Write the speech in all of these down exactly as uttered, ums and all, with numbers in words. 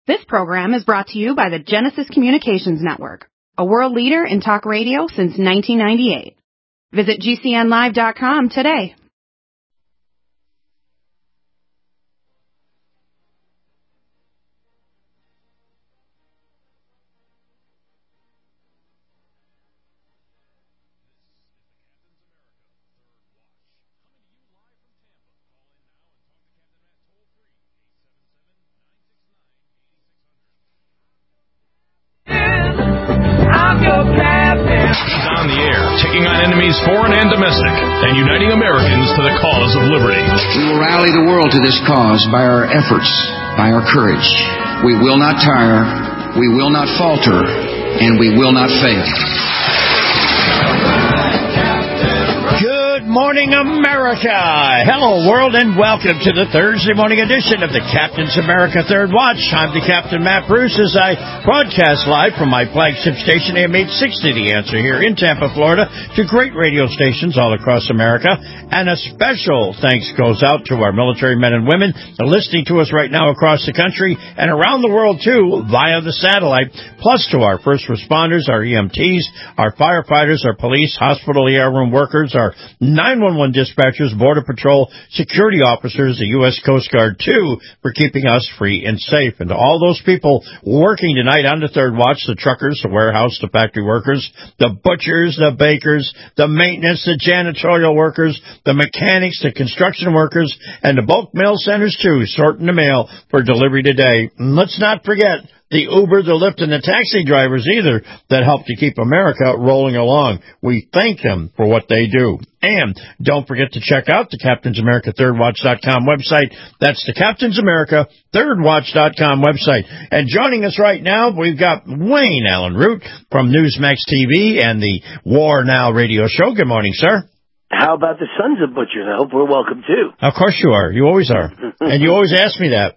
This program is brought to you by the Genesis Communications Network, a world leader in talk radio since nineteen ninety-eight. Visit G C N live dot com today. On the air, taking on enemies foreign and domestic, and uniting Americans to the cause of liberty. We will rally the world to this cause by our efforts, by our courage. We will not tire, we will not falter, and we will not fail. Good morning, America. Hello, world, and welcome to the Thursday morning edition of the Captain's America Third Watch. I'm the Captain, Matt Bruce, as I broadcast live from my flagship station, A M eight sixty, The Answer, here in Tampa, Florida, to great radio stations all across America. And a special thanks goes out to our military men and women listening to us right now across the country and around the world, too, via the satellite, plus to our first responders, our E M Ts, our firefighters, our police, hospital E R room workers, our nine one one dispatchers, Border Patrol, security officers, the U S Coast Guard, too, for keeping us free and safe. And to all those people working tonight on the Third Watch, the truckers, the warehouse, the factory workers, the butchers, the bakers, the maintenance, the janitorial workers, the mechanics, the construction workers, and the bulk mail centers, too, sorting the mail for delivery today. And let's not forget the Uber, the Lyft, and the taxi drivers either that help to keep America rolling along. We thank them for what they do. And don't forget to check out the Captain's America Third Watch dot com website. That's the Captain's America Third Watch dot com website. And joining us right now, we've got Wayne Allyn Root from Newsmax T V and the War Now radio show. Good morning, sir. How about the Sons of Butchers? I hope we're welcome, too. Of course you are. You always are. And you always ask me that.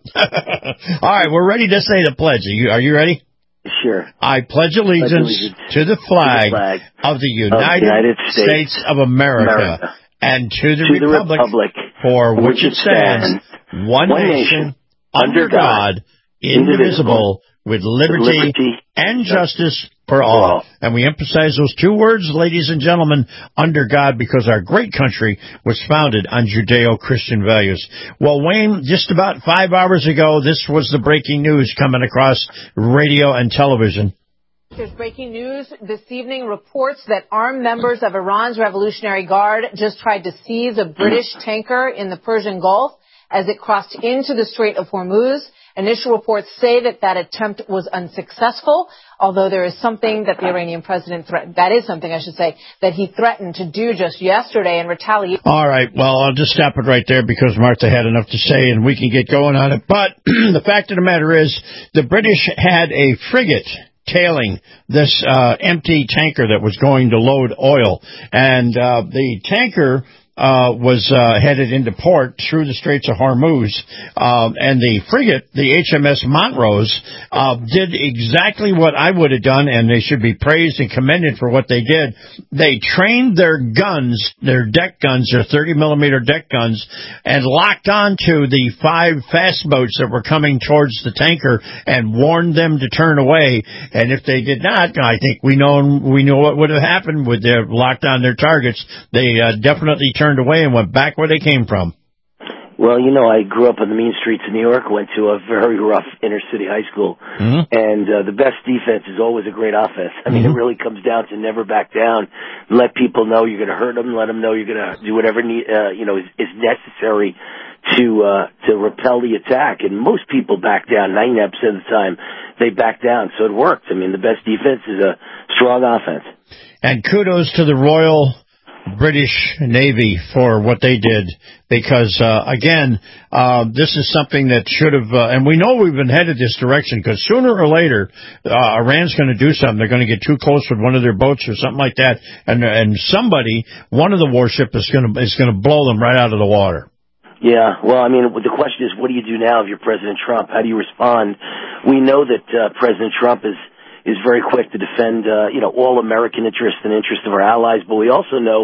All right, we're ready to say the pledge. Are you, are you ready? Sure. I pledge allegiance, pledge allegiance to the flag, to the flag of the United, of the United States, States of America, America and to the, to republic, the republic for which it stands, one, one nation, under God, indivisible, with liberty, liberty and justice for all. And we emphasize those two words, ladies and gentlemen, under God, because our great country was founded on Judeo-Christian values. Well, Wayne, just about five hours ago, this was the breaking news coming across radio and television. There's breaking news this evening. Reports that armed members of Iran's Revolutionary Guard just tried to seize a British tanker in the Persian Gulf as it crossed into the Strait of Hormuz. Initial reports say that that attempt was unsuccessful, although there is something that the Iranian president threatened, that is something I should say, that he threatened to do just yesterday in retaliation. All right, well, I'll just stop it right there because Martha had enough to say and we can get going on it. But the fact of the matter is the British had a frigate tailing this uh, empty tanker that was going to load oil. And uh, the tanker Uh, was uh, headed into port through the Straits of Hormuz, um, and the frigate, the H M S Montrose, uh, did exactly what I would have done, and they should be praised and commended for what they did. They trained their guns, their deck guns, their thirty millimeter deck guns, and locked onto the five fast boats that were coming towards the tanker and warned them to turn away. And if they did not, I think we know we know what would have happened with their locked on their targets. They uh, definitely turned away and went back where they came from. Well, you know, I grew up on the mean streets of New York, went to a very rough inner city high school, mm-hmm. and uh, the best defense is always a great offense. I mean, mm-hmm. it really comes down to never back down, let people know you're going to hurt them, let them know you're going to do whatever need, uh, you know is, is necessary to uh, to repel the attack. And most people back down. ninety-nine percent of the time, they back down. So it worked. I mean, the best defense is a strong offense. And kudos to the Royal British Navy for what they did, because, uh, again, uh, this is something that should have, uh, and we know we've been headed this direction, because sooner or later, uh, Iran's going to do something. They're going to get too close with one of their boats or something like that, and and somebody, one of the warships is going to is going to blow them right out of the water. Yeah, well, I mean, the question is, what do you do now if you're President Trump? How do you respond? We know that uh, President Trump is is very quick to defend, uh, you know, all American interests and interests of our allies. But we also know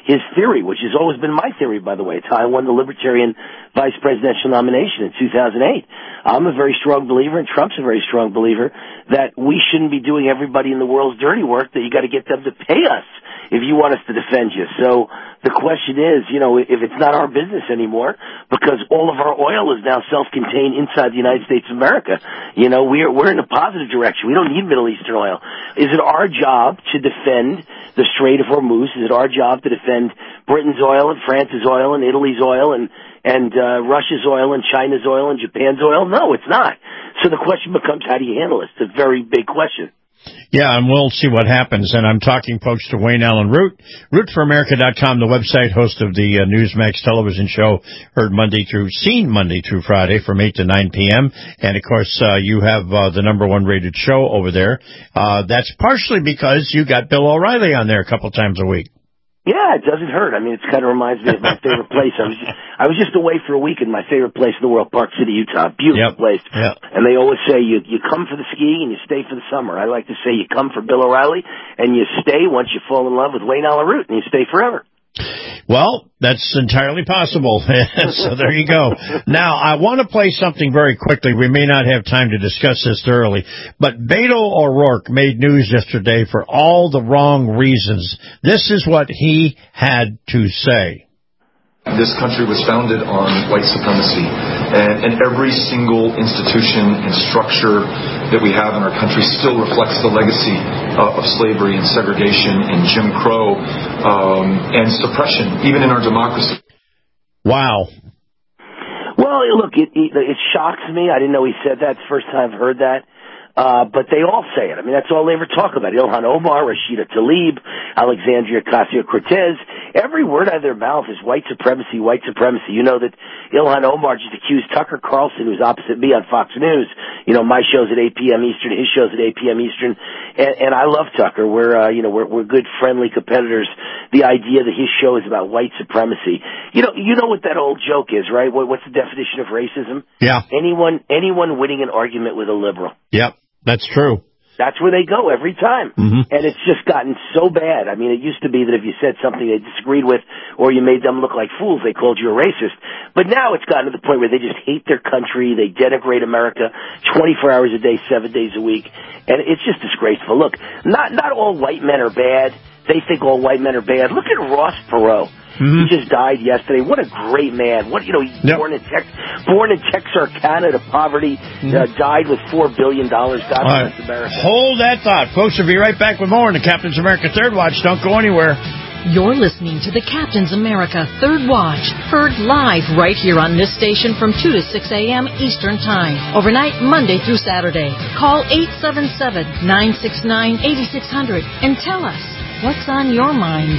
his theory, which has always been my theory, by the way. It's how I won the Libertarian vice presidential nomination in two thousand eight. I'm a very strong believer, and Trump's a very strong believer, that we shouldn't be doing everybody in the world's dirty work, that you got to get them to pay us if you want us to defend you. So the question is, you know, if it's not our business anymore, because all of our oil is now self-contained inside the United States of America, you know, we're, we're in a positive direction. We don't need Middle Eastern oil. Is it our job to defend the Strait of Hormuz? Is it our job to defend Britain's oil and France's oil and Italy's oil and and uh, Russia's oil and China's oil and Japan's oil? No, it's not. So the question becomes, how do you handle it? It's a very big question. Yeah, and we'll see what happens. And I'm talking, folks, to Wayne Allen Root, root for america dot com, the website, host of the uh, Newsmax television show, heard Monday through, seen Monday through Friday from eight to nine p.m. And, of course, uh, you have uh, the number one rated show over there. Uh, that's partially because you got Bill O'Reilly on there a couple times a week. Yeah, it doesn't hurt. I mean, it kind of reminds me of my favorite place. I was just, I was just away for a week in my favorite place in the world, Park City, Utah. Beautiful Yep. place. Yep. And they always say you you come for the skiing and you stay for the summer. I like to say you come for Bill O'Reilly and you stay once you fall in love with Wayne Allen Root, and you stay forever. Well, that's entirely possible. So there you go. Now, I want to play something very quickly. We may not have time to discuss this thoroughly, but Beto O'Rourke made news yesterday for all the wrong reasons. This is what he had to say. This country was founded on white supremacy, and, and every single institution and structure that we have in our country still reflects the legacy uh, of slavery and segregation and Jim Crow um, and suppression, even in our democracy. Wow. Well, look, it, it, it shocks me. I didn't know he said that. It's the first time I've heard that. Uh, but they all say it. I mean, that's all they ever talk about. Ilhan Omar, Rashida Tlaib, Alexandria Ocasio-Cortez. Every word out of their mouth is white supremacy, white supremacy. You know that Ilhan Omar just accused Tucker Carlson, who's opposite me on Fox News. You know, my show's at eight p.m. Eastern, his show's at eight p.m. Eastern. And, and I love Tucker. We're, uh, you know, we're, we're good, friendly competitors. The idea that his show is about white supremacy. You know, you know what that old joke is, right? What, what's the definition of racism? Yeah. Anyone, anyone winning an argument with a liberal. Yep. That's true. That's where they go every time. Mm-hmm. And it's just gotten so bad. I mean, it used to be that if you said something they disagreed with or you made them look like fools, they called you a racist. But now it's gotten to the point where they just hate their country. They denigrate America twenty-four hours a day, seven days a week. And it's just disgraceful. Look, not, not all white men are bad. They think all white men are bad. Look at Ross Perot. Mm-hmm. He just died yesterday. What a great man. What, you know, he's yep. born in Tex, born in Texarkana to poverty, mm-hmm. uh, died with four billion dollars. God bless right. America. Hold that thought. Folks, we'll be right back with more on the Captain's America Third Watch. Don't go anywhere. You're listening to the Captain's America Third Watch, heard live right here on this station from two to six a.m. Eastern Time, overnight Monday through Saturday. Call eight seven seven, nine six nine, eight six zero zero and tell us what's on your mind.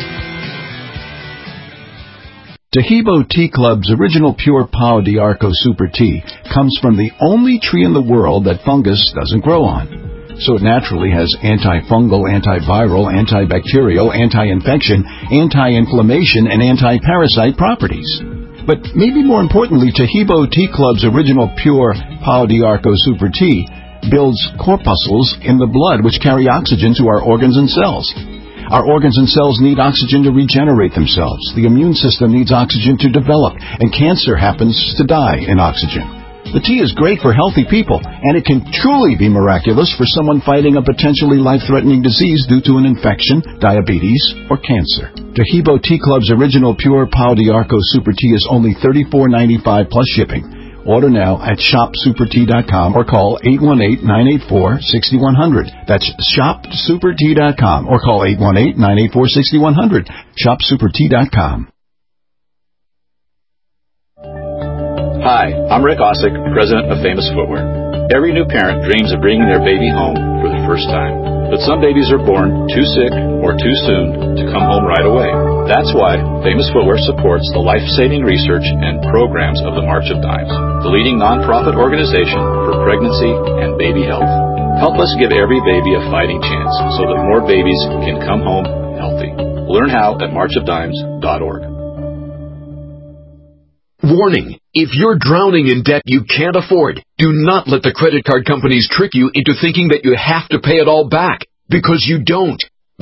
Tahibo Tea Club's original pure Pau d'Arco Super Tea comes from the only tree in the world that fungus doesn't grow on. So it naturally has antifungal, antiviral, antibacterial, anti-infection, anti-inflammation, and anti-parasite properties. But maybe more importantly, Tahibo Tea Club's original pure Pau d'Arco Super Tea builds corpuscles in the blood which carry oxygen to our organs and cells. Our organs and cells need oxygen to regenerate themselves. The immune system needs oxygen to develop, and cancer happens to die in oxygen. The tea is great for healthy people, and it can truly be miraculous for someone fighting a potentially life-threatening disease due to an infection, diabetes, or cancer. Tahibo Tea Club's original pure Pau d'Arco Super Tea is only thirty-four ninety-five plus shipping. Order now at shop super tea dot com or call eight one eight, nine eight four, six one zero zero. That's shop super tea dot com or call eight one eight, nine eight four, six one zero zero. shop super tea dot com. Hi, I'm Rick Osick, president of Famous Footwear. Every new parent dreams of bringing their baby home for the first time. But some babies are born too sick or too soon to come home right away. That's why Famous Footwear supports the life-saving research and programs of the March of Dimes, the leading nonprofit organization for pregnancy and baby health. Help us give every baby a fighting chance so that more babies can come home healthy. Learn how at march of dimes dot org. Warning. If you're drowning in debt you can't afford, do not let the credit card companies trick you into thinking that you have to pay it all back, because you don't.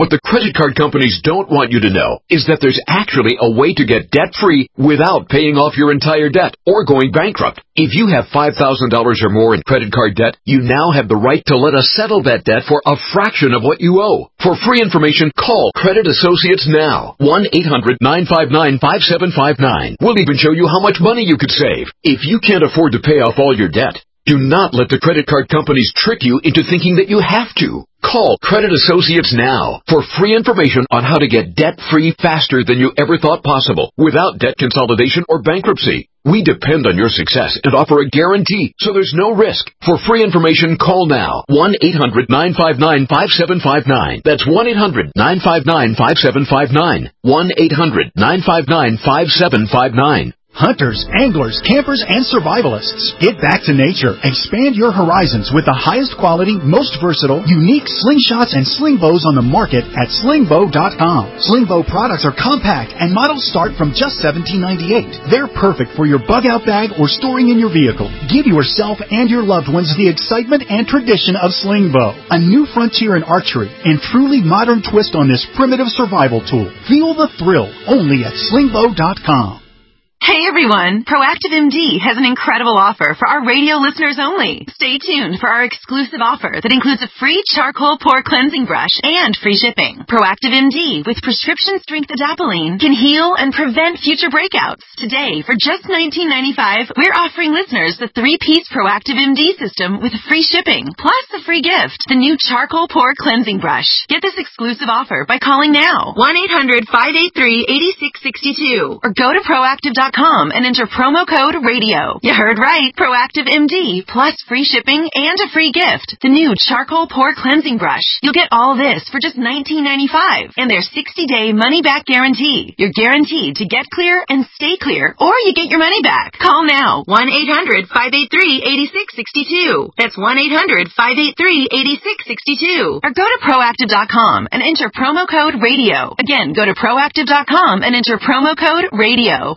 What the credit card companies don't want you to know is that there's actually a way to get debt-free without paying off your entire debt or going bankrupt. If you have five thousand dollars or more in credit card debt, you now have the right to let us settle that debt for a fraction of what you owe. For free information, call Credit Associates now. one eight hundred nine five nine five seven five nine. We'll even show you how much money you could save. If you can't afford to pay off all your debt, do not let the credit card companies trick you into thinking that you have to. Call Credit Associates now for free information on how to get debt-free faster than you ever thought possible without debt consolidation or bankruptcy. We depend on your success and offer a guarantee, so there's no risk. For free information, call now. one eight hundred nine five nine five seven five nine. That's one eight hundred nine five nine five seven five nine. one eight hundred nine five nine five seven five nine. Hunters, anglers, campers, and survivalists. Get back to nature. Expand your horizons with the highest quality, most versatile, unique slingshots and sling bows on the market at sling bow dot com. Sling bow products are compact and models start from just seventeen ninety-eight. They're perfect for your bug out bag or storing in your vehicle. Give yourself and your loved ones the excitement and tradition of sling bow. A new frontier in archery and truly modern twist on this primitive survival tool. Feel the thrill only at sling bow dot com. Hey everyone, Proactive M D has an incredible offer for our radio listeners only. Stay tuned for our exclusive offer that includes a free charcoal pore cleansing brush and free shipping. Proactive M D with prescription strength adapalene can heal and prevent future breakouts. Today, for just nineteen ninety-five dollars, we're offering listeners the three-piece Proactive M D system with free shipping, plus a free gift, the new charcoal pore cleansing brush. Get this exclusive offer by calling now, one eight hundred five eight three eight six six two, or go to proactive dot com and enter promo code radio. You heard right. Proactive M D plus free shipping and a free gift. The new charcoal pore cleansing brush. You'll get all this for just nineteen ninety-five dollars and their sixty-day money-back guarantee. You're guaranteed to get clear and stay clear, or you get your money back. Call now. one eight hundred five eight three eight six six two. That's one eight hundred five eight three eight six six two. Or go to proactive dot com and enter promo code radio. Again, go to proactive dot com and enter promo code radio.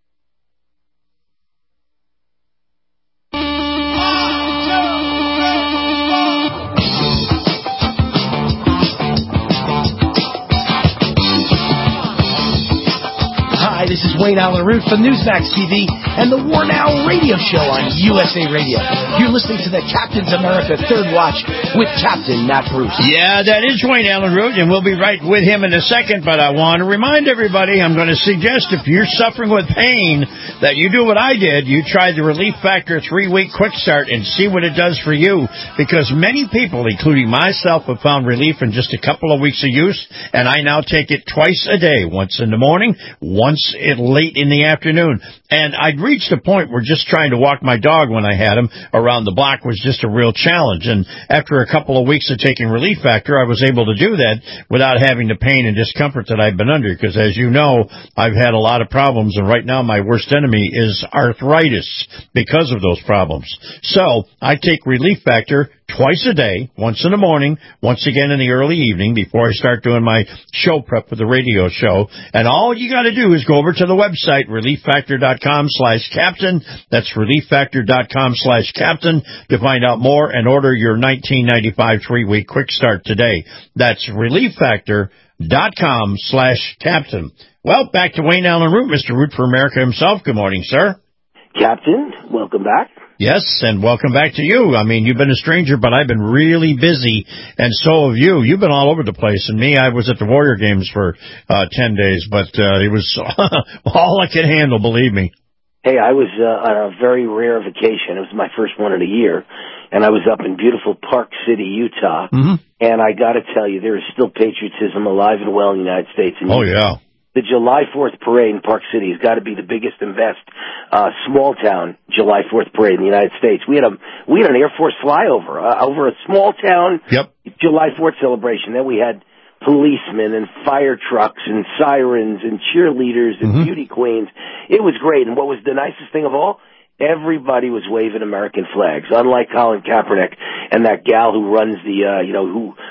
Hi, this is Wayne Allen Root from Newsmax T V and the War Now radio show on U S A Radio. You're listening to the Captain's America Third Watch with Captain Matt Bruce. Yeah, that is Wayne Allen Root, and we'll be right with him in a second, but I want to remind everybody, I'm going to suggest if you're suffering with pain, that you do what I did. You try the Relief Factor three-week quick start and see what it does for you, because many people, including myself, have found relief in just a couple of weeks of use, and I now take it twice a day, once in the morning, once it late in the afternoon. And I'd reached a point where just trying to walk my dog when I had him around the block was just a real challenge. And after a couple of weeks of taking Relief Factor, I was able to do that without having the pain and discomfort that I've been under. Because as you know, I've had a lot of problems, and right now my worst enemy is arthritis because of those problems. So I take Relief Factor twice a day, once in the morning, once again in the early evening before I start doing my show prep for the radio show. And all you got to do is go over to the website, relief factor dot com slash captain. That's relief factor dot com slash captain to find out more and order your nineteen ninety-five three-week quick start today. That's relief factor dot com slash captain. Well, back to Wayne Allen Root, Mister Root for America himself. Good morning, sir. Captain, welcome back. Yes, and welcome back to you. I mean, you've been a stranger, but I've been really busy, and so have you. You've been all over the place, and me, I was at the Warrior Games for uh, ten days, but uh, it was all I could handle, believe me. Hey, I was uh, on a very rare vacation. It was my first one in a year, and I was up in beautiful Park City, Utah, mm-hmm. and I got to tell you, there is still patriotism alive and well in the United States. And oh, yeah. The July fourth parade in Park City has got to be the biggest and best uh, small-town July fourth parade in the United States. We had a we had an Air Force flyover uh, over a small-town yep. July fourth celebration. Then we had policemen and fire trucks and sirens and cheerleaders and mm-hmm. beauty queens. It was great. And what was the nicest thing of all? Everybody was waving American flags, unlike Colin Kaepernick and that gal who runs the, uh, you know, who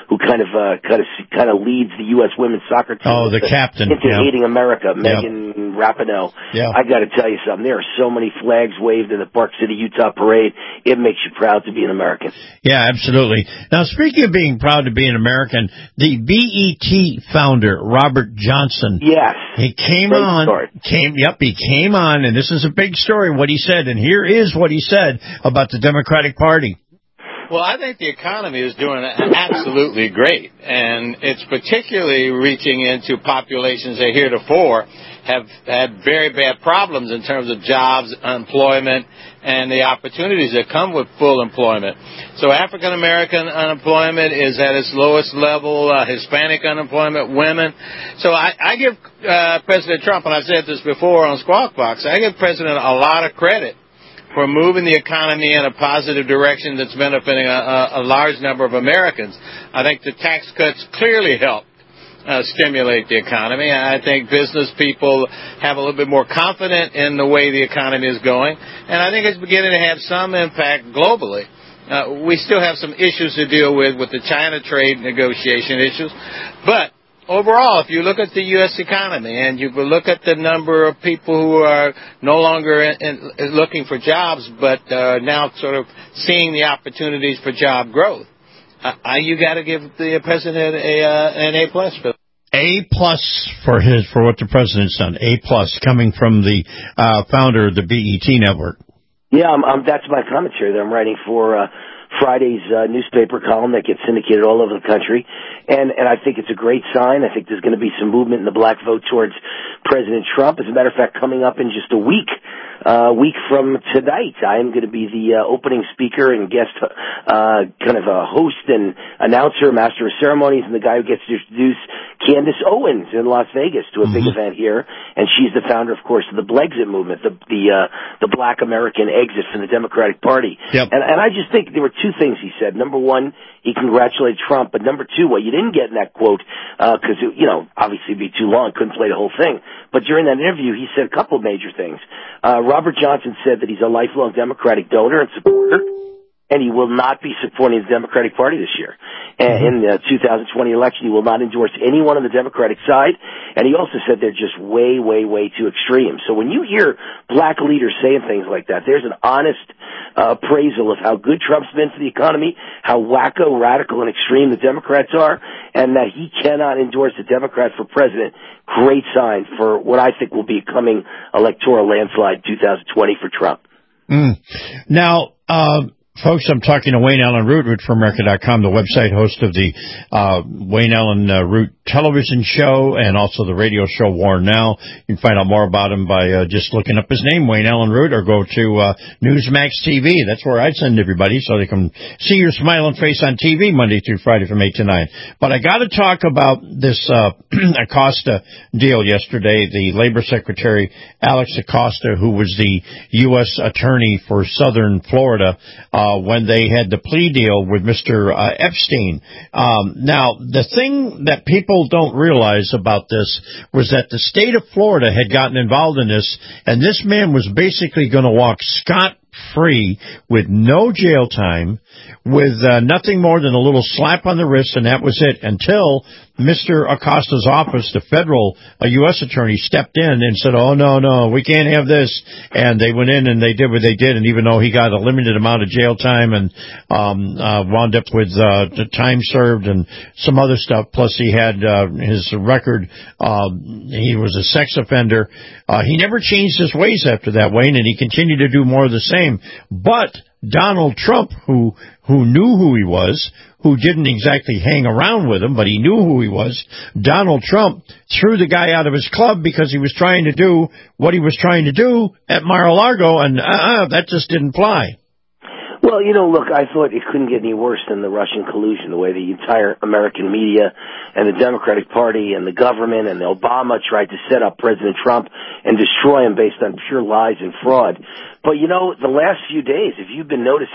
who kind of uh, kind of kind of leads the U S women's soccer team. Oh, the captain into yeah. hating America, Megan yep. Rapinoe. Yeah. I got to tell you something. There are so many flags waved in the Park City, Utah parade. It makes you proud to be an American. Yeah, absolutely. Now, speaking of being proud to be an American, the B E T founder, Robert Johnson. Yes. He came Great on. Story. Came. Yep, he came on, and this is a big story, what he said. And here is what he said about the Democratic Party. Well, I think the economy is doing absolutely great, and it's particularly reaching into populations that heretofore have had very bad problems in terms of jobs, unemployment, and the opportunities that come with full employment. So African American unemployment is at its lowest level, uh, Hispanic unemployment, women. So I, I give uh, President Trump, and I've said this before on Squawk Box, I give President a lot of credit for moving the economy in a positive direction that's benefiting a, a, a large number of Americans. I think the tax cuts clearly help uh, stimulate the economy. I think business people have a little bit more confidence in the way the economy is going, and I think it's beginning to have some impact globally. Uh, we still have some issues to deal with with the China trade negotiation issues, but overall, if you look at the U S economy and you look at the number of people who are no longer in, in, looking for jobs, but uh, now sort of seeing the opportunities for job growth, uh, you got to give the president a uh, an A plus for that. A plus for his for what the president's done. A plus coming from the uh, founder of the B E T network. Yeah, I'm, I'm, that's my commentary that I'm writing for uh, Friday's uh, newspaper column that gets syndicated all over the country. And, and I think it's a great sign. I think there's going to be some movement in the black vote towards President Trump. As a matter of fact, coming up in just a week, uh, week from tonight, I am going to be the uh, opening speaker and guest, uh, kind of a host and announcer, master of ceremonies, and the guy who gets to introduce Candace Owens in Las Vegas to a mm-hmm. big event here. And she's the founder, of course, of the Blexit movement, the the uh, the Black American exit from the Democratic Party. Yep. And, and I just think there were two things he said. Number one, he congratulated Trump, but number two, what you didn't get in that quote, because, uh, you know, obviously it'd be too long, couldn't play the whole thing, but during that interview, he said a couple of major things. Uh, Robert Johnson said that he's a lifelong Democratic donor and supporter, and he will not be supporting the Democratic Party this year. And in the two thousand twenty election, he will not endorse anyone on the Democratic side. And he also said they're just way, way, way too extreme. So when you hear black leaders saying things like that, there's an honest uh, appraisal of how good Trump's been for the economy, how wacko, radical, and extreme the Democrats are, and that he cannot endorse a Democrat for president. Great sign for what I think will be a coming electoral landslide in two thousand twenty for Trump. Mm. Now, um, folks, I'm talking to Wayne Allen Root, root for america dot com, the website host of the uh, Wayne Allen uh, Root television show and also the radio show War Now. You can find out more about him by uh, just looking up his name, Wayne Allen Root, or go to uh, Newsmax T V. That's where I send everybody so they can see your smiling face on T V Monday through Friday from eight to nine. But I got to talk about this uh, Acosta deal yesterday. The Labor Secretary, Alex Acosta, who was the U S attorney for Southern Florida, uh, when they had the plea deal with Mister Uh, Epstein. Um, now, the thing that people don't realize about this was that the state of Florida had gotten involved in this, and this man was basically going to walk scot-free with no jail time, with uh, nothing more than a little slap on the wrist, and that was it, until Mister Acosta's office, the federal uh, U S attorney, stepped in and said, oh, no, no, we can't have this. And they went in and they did what they did. And even though he got a limited amount of jail time and um, uh, wound up with uh, the time served and some other stuff, plus he had uh, his record, uh, he was a sex offender. Uh, he never changed his ways after that, Wayne, and he continued to do more of the same. But Donald Trump, who who knew who he was, who didn't exactly hang around with him, but he knew who he was, Donald Trump threw the guy out of his club because he was trying to do what he was trying to do at Mar-a-Lago, and uh, that just didn't fly. Well, you know, look, I thought it couldn't get any worse than the Russian collusion, the way the entire American media and the Democratic Party and the government and Obama tried to set up President Trump and destroy him based on pure lies and fraud. But, you know, the last few days, if you've been noticing,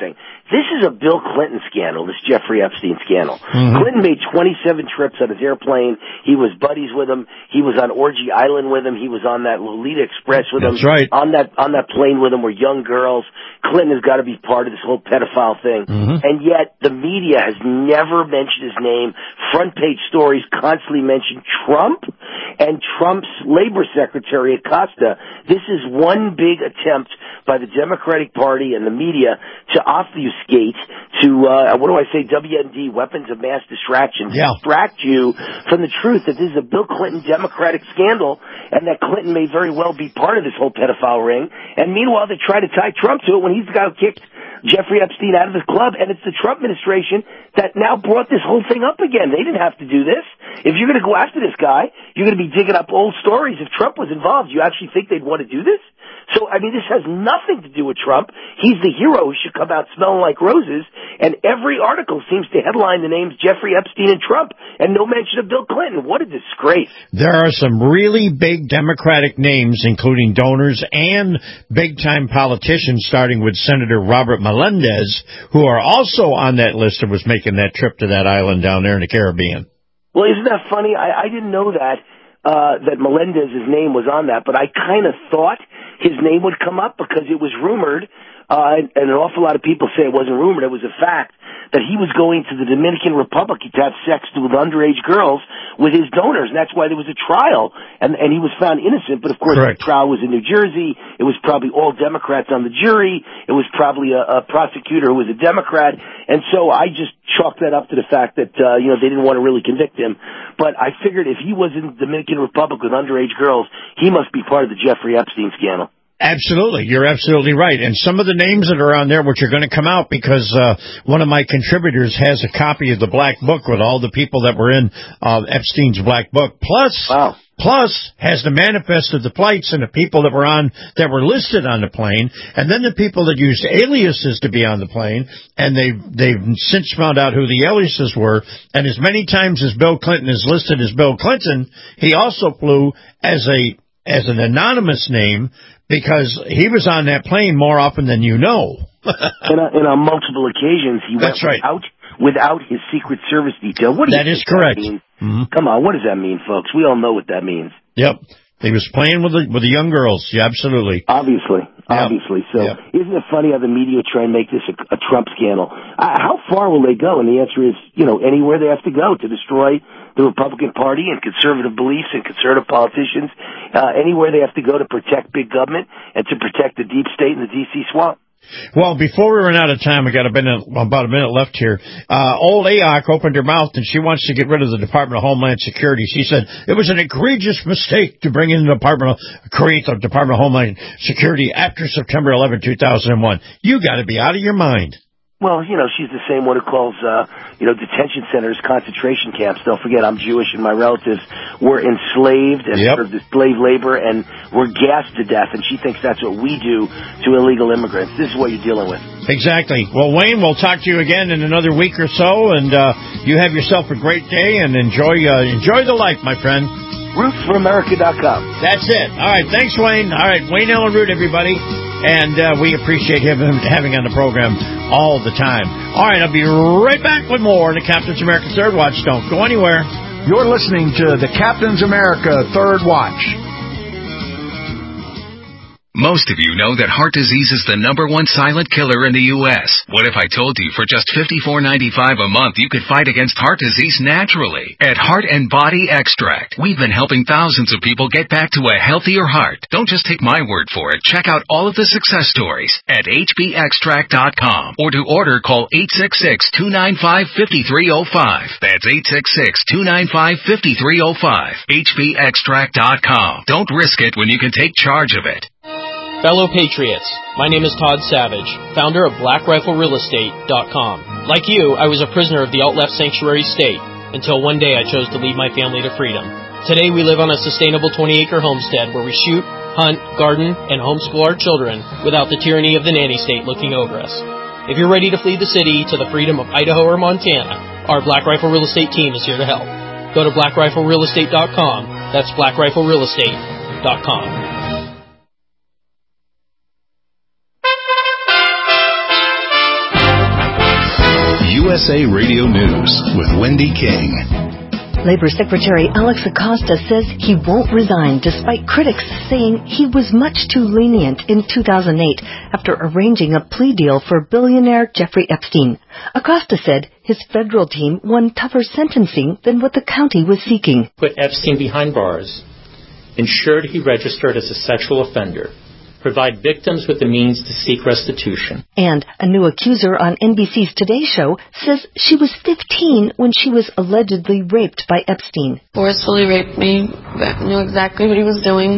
This is a Bill Clinton scandal, this Jeffrey Epstein scandal. Mm-hmm. Clinton made twenty-seven trips on his airplane. He was buddies with him. He was on Orgy Island with him. He was on that Lolita Express with That's him. That's right. On that, on that plane with him were young girls. Clinton has got to be part of this whole pedophile thing. Mm-hmm. And yet the media has never mentioned his name. Front page stories constantly mention Trump and Trump's labor secretary, Acosta. This is one big attempt by the Democratic Party and the media to obfuscate, to, uh, what do I say, W M D, weapons of mass distraction, yeah. distract you from the truth that this is a Bill Clinton Democratic scandal and that Clinton may very well be part of this whole pedophile ring. And meanwhile, they try to tie Trump to it when he's the guy who kicked Jeffrey Epstein out of the club, and it's the Trump administration that now brought this whole thing up again. They didn't have to do this. If you're going to go after this guy, you're going to be digging up old stories. If Trump was involved, you actually think they'd want to do this? So, I mean, this has nothing to do with Trump. He's the hero who should come out smelling like roses, and every article seems to headline the names Jeffrey Epstein and Trump, and no mention of Bill Clinton. What a disgrace. There are some really big Democratic names, including donors and big-time politicians, starting with Senator Robert Melendez, who are also on that list and was making that trip to that island down there in the Caribbean. Well, isn't that funny? I, I didn't know that, uh, that Melendez's name was on that, but I kind of thought his name would come up because it was rumored, uh, and, and an awful lot of people say it wasn't rumored, it was a fact, that he was going to the Dominican Republic to have sex with underage girls with his donors, and that's why there was a trial, and, and he was found innocent, but of course Correct. The trial was in New Jersey, it was probably all Democrats on the jury, it was probably a, a prosecutor who was a Democrat, and so I just chalked that up to the fact that, uh, you know, they didn't want to really convict him, but I figured if he was in the Dominican Republic with underage girls, he must be part of the Jeffrey Epstein scandal. Absolutely. You're absolutely right. And some of the names that are on there, which are going to come out because uh, one of my contributors has a copy of the Black Book with all the people that were in uh, Epstein's Black Book. Plus, wow. plus has the manifest of the flights and the people that were on, that were listed on the plane, and then the people that used aliases to be on the plane, and they've, they've since found out who the aliases were. And as many times as Bill Clinton is listed as Bill Clinton, he also flew as a as an anonymous name, because he was on that plane more often than you know. and, uh, and on multiple occasions, he That's went right. without, without his Secret Service detail. What do that you is correct. That mm-hmm. Come on, what does that mean, folks? We all know what that means. Yep. He was playing with the, with the young girls. Yeah, absolutely. Obviously. Yep. Obviously. So yep. Isn't it funny how the media try and make this a, a Trump scandal? Uh, how far will they go? And the answer is, you know, anywhere they have to go to destroy the Republican Party and conservative beliefs and conservative politicians, uh, anywhere they have to go to protect big government and to protect the deep state and the D C swamp. Well, before we run out of time, we got a minute, about a minute left here. Uh, old A O C opened her mouth, and she wants to get rid of the Department of Homeland Security. She said it was an egregious mistake to bring in the Department of, create the Department of Homeland Security after September eleventh, two thousand one. You got to be out of your mind. Well, you know, she's the same one who calls, uh, you know, detention centers concentration camps. Don't forget, I'm Jewish and my relatives were enslaved and yep. served as slave labor and were gassed to death, and she thinks that's what we do to illegal immigrants. This is what you're dealing with. Exactly. Well, Wayne, we'll talk to you again in another week or so, and uh, you have yourself a great day and enjoy uh, enjoy the life, my friend. roots for america dot com. That's it. All right. Thanks, Wayne. All right. Wayne Allyn Root, everybody. And uh, we appreciate him having on the program all the time. All right. I'll be right back with more on the Captain's America Third Watch. Don't go anywhere. You're listening to the Captain's America Third Watch. Most of you know that heart disease is the number one silent killer in the U S What if I told you for just fifty-four ninety-five a month you could fight against heart disease naturally? At Heart and Body Extract, we've been helping thousands of people get back to a healthier heart. Don't just take my word for it. Check out all of the success stories at H B extract dot com, or to order, call eight six six, two nine five, five three zero five. That's eight six six, two nine five, five three zero five. H B extract dot com. Don't risk it when you can take charge of it. Fellow Patriots, my name is Todd Savage, founder of Black Rifle Real Estate dot com. Like you, I was a prisoner of the alt-left sanctuary state until one day I chose to lead my family to freedom. Today we live on a sustainable twenty-acre homestead where we shoot, hunt, garden, and homeschool our children without the tyranny of the nanny state looking over us. If you're ready to flee the city to the freedom of Idaho or Montana, our Black Rifle Real Estate team is here to help. Go to Black Rifle Real Estate dot com. That's Black Rifle Real Estate dot com. U S A Radio News with Wendy King. Labor Secretary Alex Acosta says he won't resign despite critics saying he was much too lenient in two thousand eight after arranging a plea deal for billionaire Jeffrey Epstein. Acosta said his federal team won tougher sentencing than what the county was seeking. Put Epstein behind bars, ensured he registered as a sexual offender, provide victims with the means to seek restitution. And a new accuser on N B C's Today Show says she was fifteen when she was allegedly raped by Epstein. Forcefully raped me, but knew exactly what he was doing,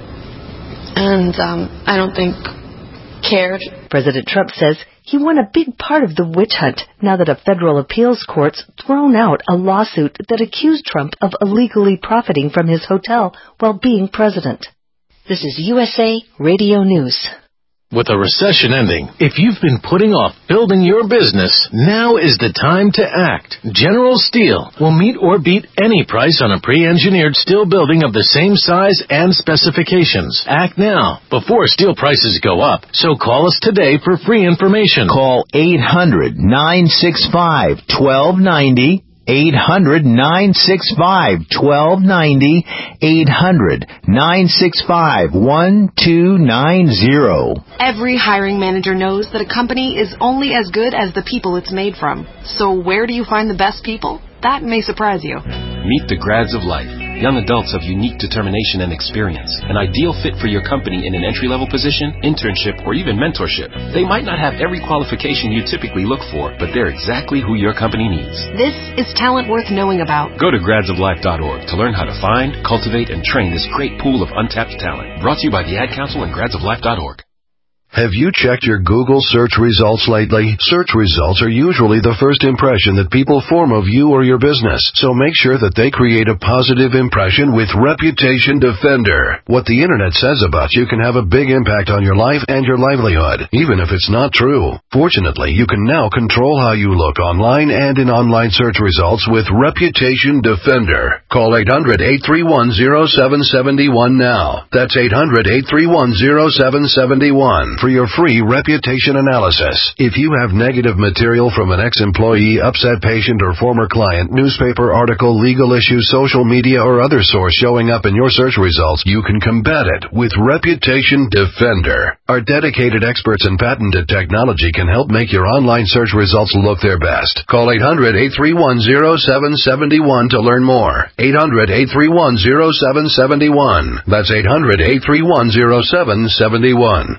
and um, I don't think cared. President Trump says he won a big part of the witch hunt now that a federal appeals court's thrown out a lawsuit that accused Trump of illegally profiting from his hotel while being president. This is U S A Radio News. With a recession ending, if you've been putting off building your business, now is the time to act. General Steel will meet or beat any price on a pre-engineered steel building of the same size and specifications. Act now, before steel prices go up. So call us today for free information. Call eight hundred, nine six five, one two nine zero. eight hundred, nine six five, one two nine zero. eight hundred, nine six five, one two nine zero. Every hiring manager knows that a company is only as good as the people it's made from. So where do you find the best people? That may surprise you. Meet the grads of life. Young adults of unique determination and experience. An ideal fit for your company in an entry-level position, internship, or even mentorship. They might not have every qualification you typically look for, but they're exactly who your company needs. This is talent worth knowing about. Go to grads of life dot org to learn how to find, cultivate, and train this great pool of untapped talent. Brought to you by the Ad Council and grads of life dot org. Have you checked your Google search results lately? Search results are usually the first impression that people form of you or your business, so make sure that they create a positive impression with Reputation Defender. What the internet says about you can have a big impact on your life and your livelihood, even if it's not true. Fortunately, you can now control how you look online and in online search results with Reputation Defender. Call eight hundred, eight three one, zero seven seven one now. That's eight hundred, eight three one, zero seven seven one. For your free reputation analysis. If you have negative material from an ex-employee, upset patient, or former client, newspaper article, legal issue, social media, or other source showing up in your search results, you can combat it with Reputation Defender. Our dedicated experts in patented technology can help make your online search results look their best. Call eight hundred, eight three one, zero seven seven one to learn more. eight hundred, eight three one, zero seven seven one. That's eight hundred, eight three one, zero seven seven one.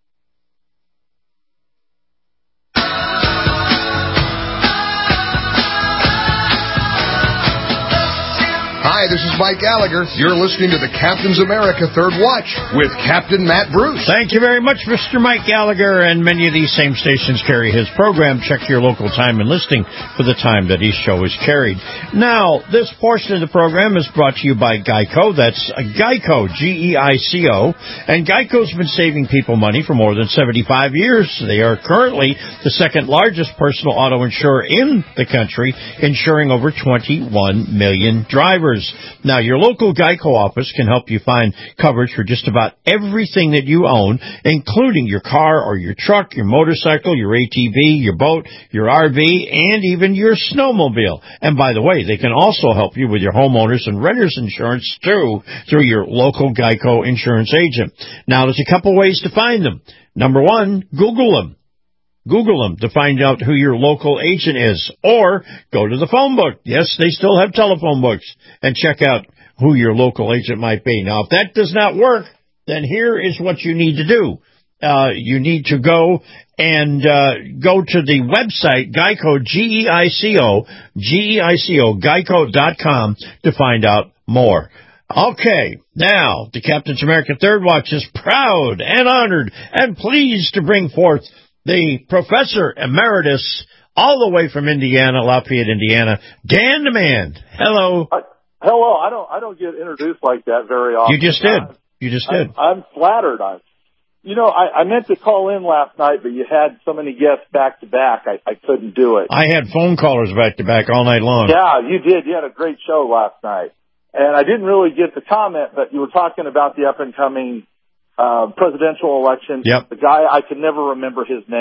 Hi, this is Mike Gallagher. You're listening to the Captain's America Third Watch with Captain Matt Bruce. Thank you very much, Mister Mike Gallagher, and many of these same stations carry his program. Check your local time and listing for the time that each show is carried. Now, this portion of the program is brought to you by Geico. That's Geico, G E I C O, and Geico's been saving people money for more than seventy-five years. They are currently the second largest personal auto insurer in the country, insuring over twenty-one million drivers. Now, your local Geico office can help you find coverage for just about everything that you own, including your car or your truck, your motorcycle, your A T V, your boat, your R V, and even your snowmobile. And by the way, they can also help you with your homeowners and renters insurance, too, through your local Geico insurance agent. Now, there's a couple ways to find them. Number one, Google them. Google them to find out who your local agent is, or go to the phone book. Yes, they still have telephone books, and check out who your local agent might be. Now, if that does not work, then here is what you need to do. Uh, you need to go and uh, go to the website, Geico, G E I C O, G E I C O, geico dot com to find out more. Okay, now, the Captain's America Third Watch is proud and honored and pleased to bring forth the Professor Emeritus, all the way from Indiana, Lafayette, Indiana, Dan the Man. Hello. I, hello. I don't. I don't get introduced like that very often. You just did. You just did. I, I'm flattered. I'm. You know, I, I meant to call in last night, but you had so many guests back to back, I, I couldn't do it. I had phone callers back to back all night long. Yeah, you did. You had a great show last night, and I didn't really get the comment, but you were talking about the up and coming Uh, presidential election. Yep. The guy, I can never remember his name,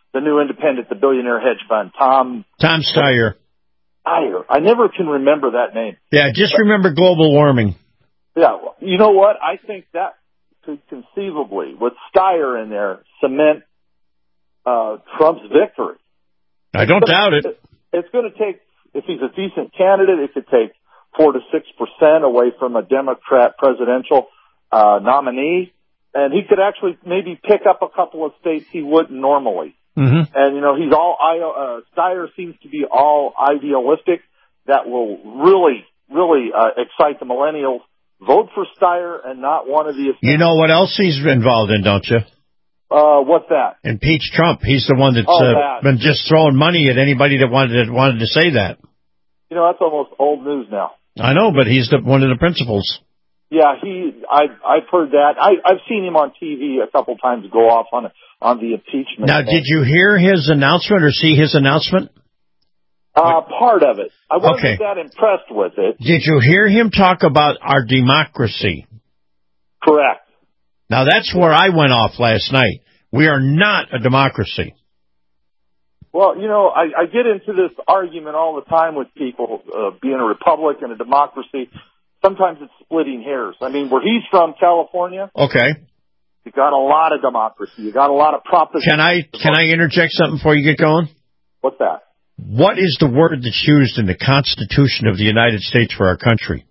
the new independent, the billionaire hedge fund, Tom... Tom Steyer. Steyer. I never can remember that name. Yeah, just but, remember global warming. Yeah, you know what? I think that could conceivably, with Steyer in there, cement uh, Trump's victory. I don't it's doubt gonna, it. It's going to take, if he's a decent candidate, it could take four to six percent away from a Democrat presidential uh, nominee, and he could actually maybe pick up a couple of states he wouldn't normally. Mm-hmm. And you know, he's all uh, Steyer seems to be all idealistic. That will really, really uh, excite the millennials. Vote for Steyer and not one of the. You know what else he's involved in, don't you? Uh, what's that? Impeach Trump. He's the one that's oh, uh, that. been just throwing money at anybody that wanted to, wanted to say that. You know, that's almost old news now. I know, but he's the, one of the principals. Yeah, he. I I've heard that. I I've seen him on T V a couple times go off on on the impeachment. Now, thing. did you hear his announcement or see his announcement? Uh, part of it. I wasn't okay. that impressed with it. Did you hear him talk about our democracy? Correct. Now, that's where I went off last night. We are not a democracy. Well, you know, I, I get into this argument all the time with people, uh, being a republic and a democracy. Sometimes it's splitting hairs. I mean, where he's from, California. Okay. You got a lot of democracy. You got a lot of proposition. Can I can I interject something before you get going? What's that? What is the word that's used in the Constitution of the United States for our country?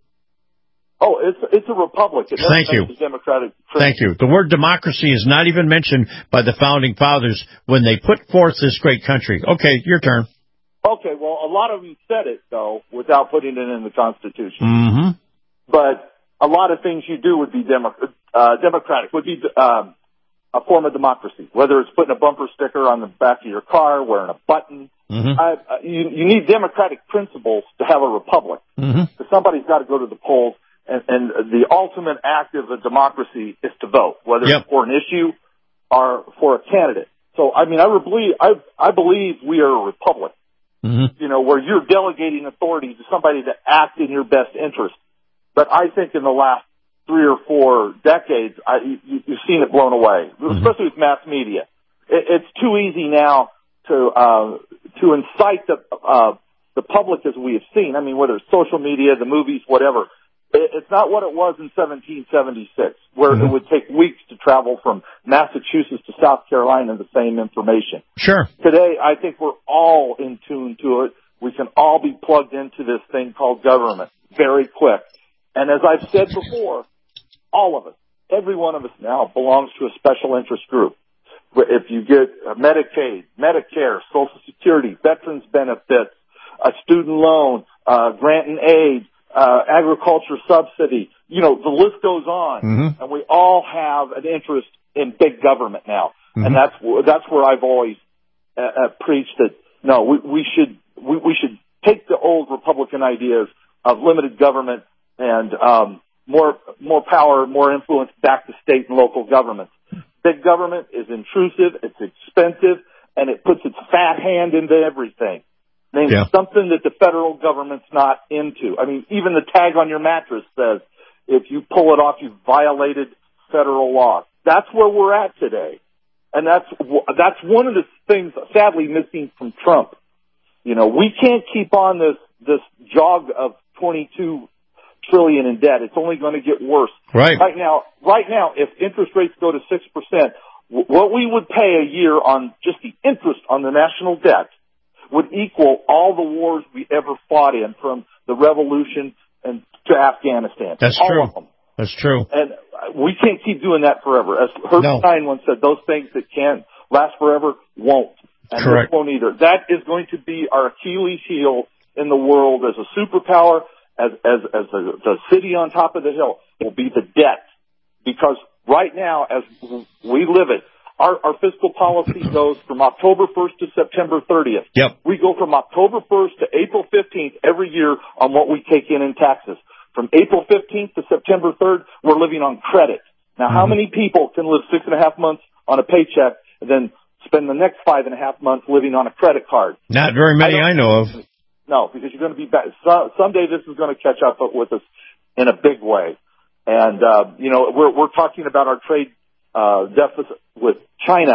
Oh, it's it's a republic. It Thank you. Democratic. Thank you. The word democracy is not even mentioned by the founding fathers when they put forth this great country. Okay, your turn. Okay, well, a lot of them said it though without putting it in the Constitution. Mm-hmm. But a lot of things you do would be demo- uh, democratic. Would be um, a form of democracy. Whether it's putting a bumper sticker on the back of your car, wearing a button. Mm-hmm. Uh, you, you need democratic principles to have a republic. Mm-hmm. So somebody's got to go to the polls, and, and the ultimate act of a democracy is to vote, whether yep. it's for an issue or for a candidate. So, I mean, I believe I, I believe we are a republic. Mm-hmm. You know, where you're delegating authority to somebody to act in your best interest. But I think in the last three or four decades, I, you, you've seen it blown away, mm-hmm. especially with mass media. It, it's too easy now to uh, to incite the uh, the public as we have seen. I mean, whether it's social media, the movies, whatever. It, it's not what it was in seventeen seventy-six, where mm-hmm. it would take weeks to travel from Massachusetts to South Carolina the same information. Sure. Today, I think we're all in tune to it. We can all be plugged into this thing called government very quick. And as I've said before, all of us, every one of us now belongs to a special interest group. If you get Medicaid, Medicare, Social Security, veterans benefits, a student loan, uh, grant and aid, uh, agriculture subsidy, you know, the list goes on. Mm-hmm. And we all have an interest in big government now. Mm-hmm. And that's, that's where I've always uh, uh, preached that, no, we, we should, we, we should take the old Republican ideas of limited government and um, more more power, more influence back to state and local governments. Big government is intrusive, it's expensive, and it puts its fat hand into everything. Names yeah. something that the federal government's not into. I mean, even the tag on your mattress says, if you pull it off, you've violated federal law. That's where we're at today. And that's that's one of the things, sadly, missing from Trump. You know, we can't keep on this this jog of twenty-two trillion in debt. It's only going to get worse. Right. Right now, right now, if interest rates go to six percent, what we would pay a year on just the interest on the national debt would equal all the wars we ever fought in, from the revolution and to Afghanistan. That's all true. Of them. That's true. And we can't keep doing that forever. As Herb no. Stein once said, those things that can't last forever won't. And Correct. this won't either. That is going to be our Achilles heel in the world as a superpower. As, as, as the, the city on top of the hill will be the debt. Because right now, as we live it, our, our fiscal policy goes from October first to September thirtieth. Yep. We go from October first to April fifteenth every year on what we take in in taxes. From April fifteenth to September third, we're living on credit. Now, mm-hmm. how many people can live six and a half months on a paycheck and then spend the next five and a half months living on a credit card? Not very many I, I know of. No, because you're going to be back. So, someday this is going to catch up with us in a big way. And, uh, you know, we're, we're talking about our trade, uh, deficit with China.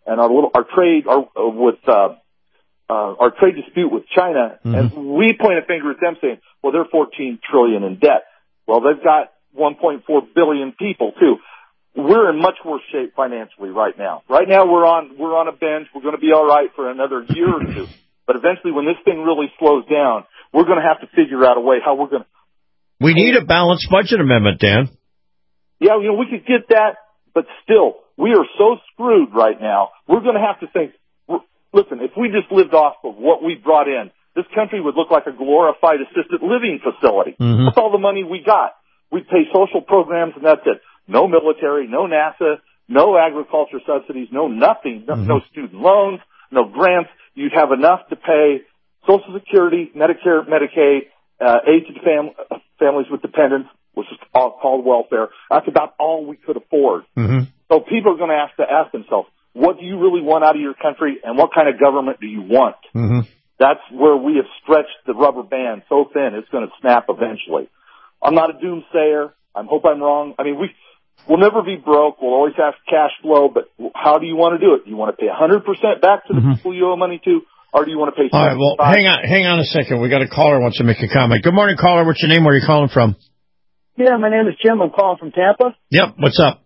and our little, our trade, our, uh, with, uh, uh, our trade dispute with China, mm-hmm. and we point a finger at them saying, well, they're fourteen trillion in debt. Well, they've got one point four billion people too. We're in much worse shape financially right now. Right now we're on, we're on a bench. We're going to be all right for another year or two. But eventually when this thing really slows down, we're going to have to figure out a way how we're going to. We need a balanced budget amendment, Dan. Yeah, you know, we could get that, but still, we are so screwed right now. We're going to have to think, listen, if we just lived off of what we brought in, this country would look like a glorified assisted living facility. Mm-hmm. That's all the money we got. We'd pay social programs and that's it. No military, no NASA, no agriculture subsidies, no nothing, no, mm-hmm. no student loans, no grants. You'd have enough to pay Social Security, Medicare, Medicaid, uh, aid to the fam- families with dependents, which is all called welfare. That's about all we could afford. Mm-hmm. So people are going to have to ask themselves, what do you really want out of your country and what kind of government do you want? Mm-hmm. That's where we have stretched the rubber band so thin it's going to snap eventually. I'm not a doomsayer. I hope I'm wrong. I mean, we, we'll never be broke. We'll always have cash flow, but how do you want to do it? Do you want to pay one hundred percent back to the mm-hmm. people you owe money to, or do you want to pay All right, well, hang on, hang on a second. We got a caller who wants to make a comment. Good morning, caller. What's your name? Where are you calling from? Yeah, my name is Jim. I'm calling from Tampa. Yep. What's up?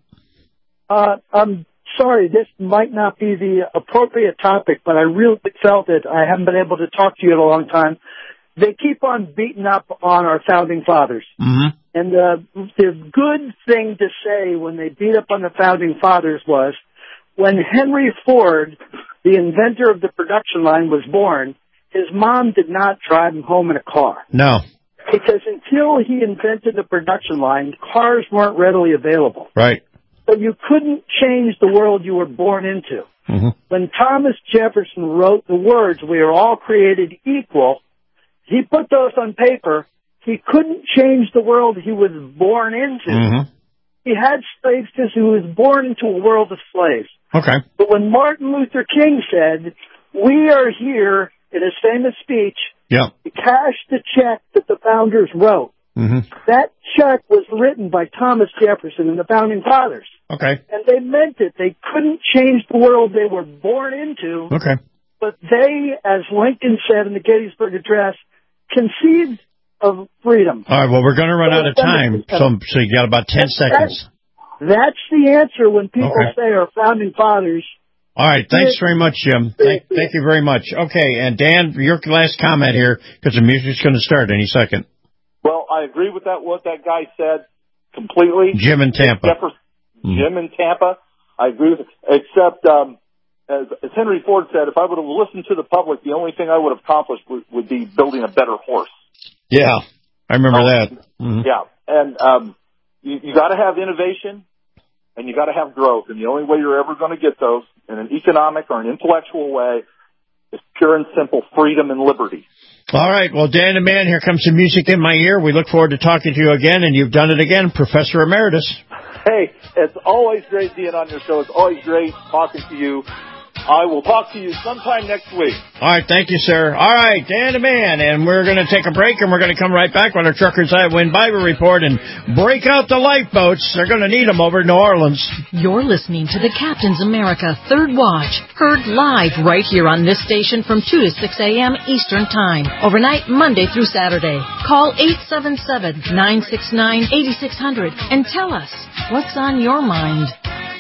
Uh, I'm sorry, this might not be the appropriate topic, but I really felt it. I haven't been able to talk to you in a long time. They keep on beating up on our founding fathers. Mm-hmm. And uh, the good thing to say when they beat up on the founding fathers was when Henry Ford, the inventor of the production line, was born, his mom did not drive him home in a car. No. Because until he invented the production line, cars weren't readily available. Right. So you couldn't change the world you were born into. Mm-hmm. When Thomas Jefferson wrote the words, "We are all created equal," he put those on paper. He couldn't change the world he was born into. Mm-hmm. He had slaves because he was born into a world of slaves. Okay. But when Martin Luther King said, "We are here," in his famous speech, yep. to cash the check that the founders wrote. Mm-hmm. That check was written by Thomas Jefferson and the Founding Fathers. Okay. And they meant it. They couldn't change the world they were born into. Okay. But they, as Lincoln said in the Gettysburg Address, conceived of freedom. All right, well, we're going to run out of time, so, so you got about ten seconds. That's, that's the answer when people okay. say our Founding Fathers. All right, thanks very much, Jim. Thank, thank you very much. Okay, and Dan, your last comment here, because the music's going to start any second. Well, I agree with that, what that guy said completely. Jim in Tampa. Jefferson, mm. Jim in Tampa. I agree with it. Except, um, as, as Henry Ford said, if I would have listened to the public, the only thing I would have accomplished would, would be building a better horse. Yeah, I remember um, that. Mm-hmm. Yeah, and um, you, you got to have innovation, and you got to have growth, and the only way you're ever going to get those in an economic or an intellectual way is pure and simple freedom and liberty. All right. Well, Dan the Man, here comes some music in my ear. We look forward to talking to you again, and you've done it again, Professor Emeritus. Hey, it's always great being on your show. It's always great talking to you. I will talk to you sometime next week. All right. Thank you, sir. All right, Dan the Man, and we're going to take a break, and we're going to come right back with our Truckers I Win Bible Report and break out the lifeboats. They're going to need them over in New Orleans. You're listening to the Captain's America Third Watch, heard live right here on this station from two to six a.m. Eastern Time, overnight Monday through Saturday. Call eight seven seven, nine six nine, eight six zero zero and tell us what's on your mind.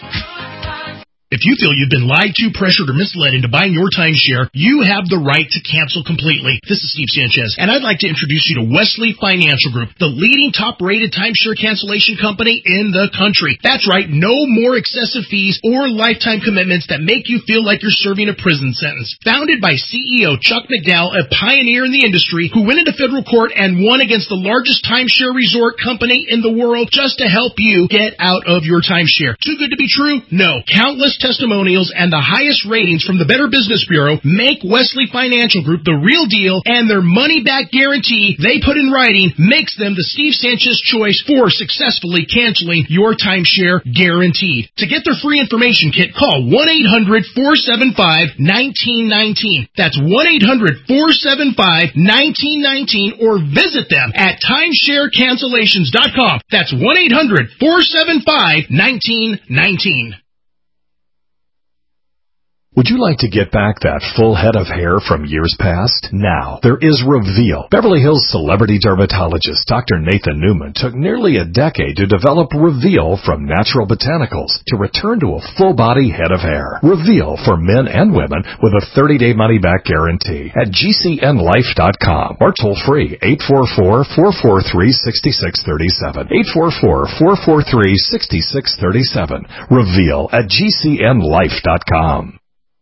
If you feel you've been lied to, pressured, or misled into buying your timeshare, you have the right to cancel completely. This is Steve Sanchez, and I'd like to introduce you to Wesley Financial Group, the leading top-rated timeshare cancellation company in the country. That's right, no more excessive fees or lifetime commitments that make you feel like you're serving a prison sentence. Founded by C E O Chuck McDowell, a pioneer in the industry who went into federal court and won against the largest timeshare resort company in the world just to help you get out of your timeshare. Too good to be true? No. Countless testimonials and the highest ratings from the Better Business Bureau make Wesley Financial Group the real deal, and their money-back guarantee they put in writing makes them the Steve Sanchez choice for successfully canceling your timeshare guaranteed. To get their free information kit, call one eight hundred, four seven five, one nine one nine. That's one eight hundred, four seven five, one nine one nine, or visit them at timeshare cancellations dot com. That's one eight hundred, four seven five, one nine one nine. Would you like to get back that full head of hair from years past? Now, there is Reveal. Beverly Hills celebrity dermatologist Doctor Nathan Newman took nearly a decade to develop Reveal from natural botanicals to return to a full-body head of hair. Reveal for men and women with a thirty-day money-back guarantee at G C N life dot com or toll-free eight four four, four four three, six six three seven. eight four four, four four three, six six three seven. Reveal at G C N life dot com.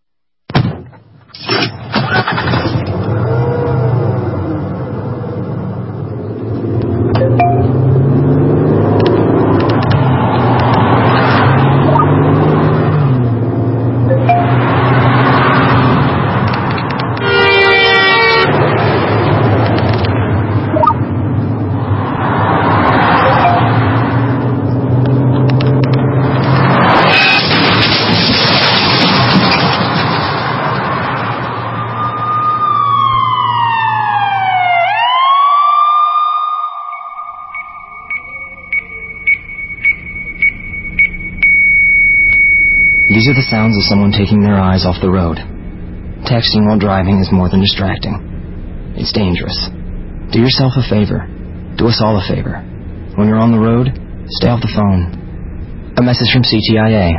These are the sounds of someone taking their eyes off the road. Texting while driving is more than distracting. It's dangerous. Do yourself a favor. Do us all a favor. When you're on the road, stay off the phone. A message from C T I A.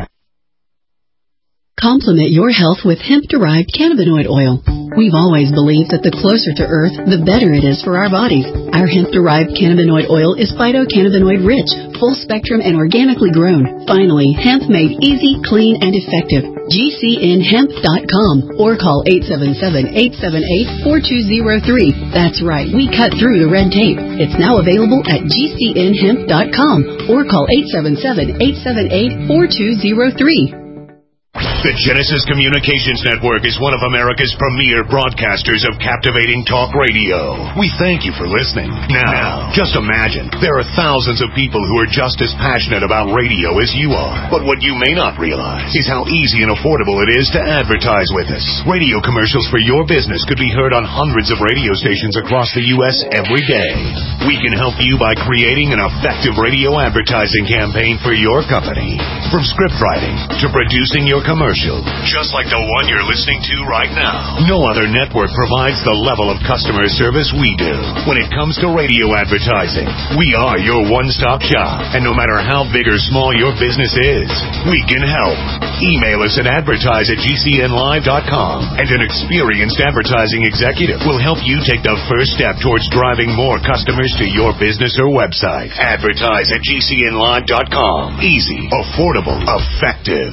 Complement your health with hemp-derived cannabinoid oil. We've always believed that the closer to Earth, the better it is for our bodies. Our hemp-derived cannabinoid oil is phytocannabinoid-rich, full-spectrum, and organically grown. Finally, hemp made easy, clean, and effective. G C N hemp dot com or call eight seven seven, eight seven eight, four two zero three. That's right, we cut through the red tape. It's now available at G C N hemp dot com or call eight seven seven, eight seven eight, four two zero three. The Genesis Communications Network is one of America's premier broadcasters of captivating talk radio. We thank you for listening. Now, just imagine, there are thousands of people who are just as passionate about radio as you are. But what you may not realize is how easy and affordable it is to advertise with us. Radio commercials for your business could be heard on hundreds of radio stations across the U S every day. We can help you by creating an effective radio advertising campaign for your company. From script writing to producing your commercial, just like the one you're listening to right now. No other network provides the level of customer service we do. When it comes to radio advertising, we are your one-stop shop. And no matter how big or small your business is, we can help. Email us at advertise at G C N live dot com, and an experienced advertising executive will help you take the first step towards driving more customers to your business or website. Advertise at G C N live dot com. Easy, affordable, effective.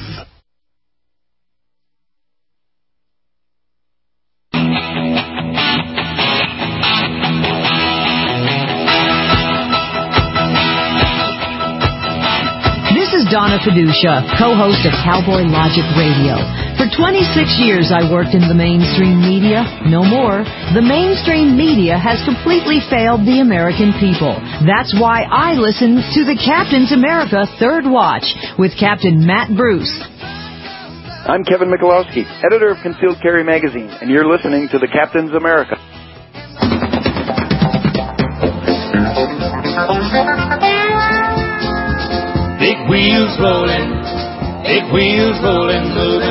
Donna Fiducia, co-host of Cowboy Logic Radio. For twenty-six years I worked in the mainstream media. No more. The mainstream media has completely failed the American people. That's why I listen to the Captain's America Third Watch with Captain Matt Bruce. I'm Kevin Michalowski, editor of Concealed Carry Magazine, and you're listening to the Captain's America. Big wheels rolling, big wheels rolling, moving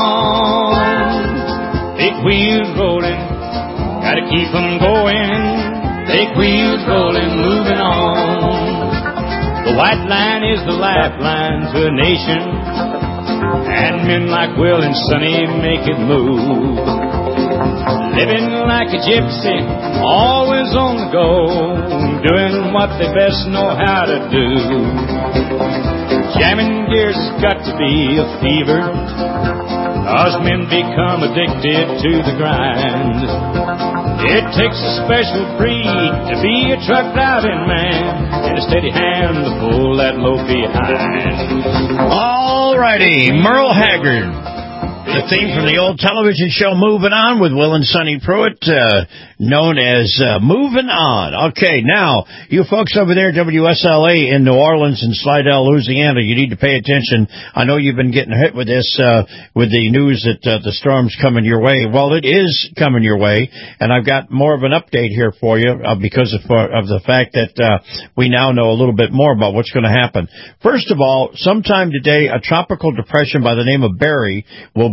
on. Big wheels rolling, gotta keep them going. Big wheels rolling, moving on. The white line is the lifeline to a nation, and men like Will and Sonny make it move. Living like a gypsy, always on the go, doing what they best know how to do. Jamming gears has got to be a fever, 'cause men become addicted to the grind. It takes a special breed to be a truck driving man, and a steady hand to pull that load behind. All righty, Merle Haggard. The theme from the old television show Moving On with Will and Sonny Pruitt, uh, known as uh, Moving On. Okay, now, you folks over there, W S L A in New Orleans and Slidell, Louisiana, you need to pay attention. I know you've been getting hit with this, uh, with the news that uh, the storm's coming your way. Well, it is coming your way, and I've got more of an update here for you uh, because of, uh, of the fact that uh, we now know a little bit more about what's going to happen. First of all, sometime today, a tropical depression by the name of Barry will be